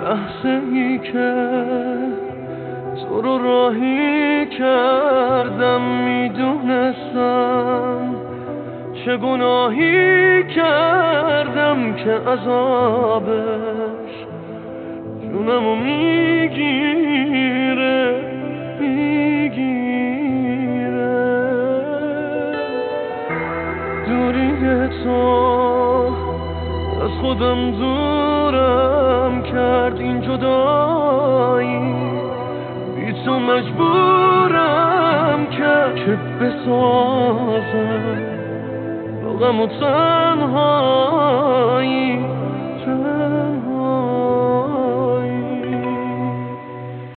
لحظه ای که تو رو راهی کردم میدونستم چه گناهی کردم که عذابش جونمو میگیره دوری تو از خودم دورم کرد این جدایی بی تو مجبورم کرد که بسازم با غم و تنهایی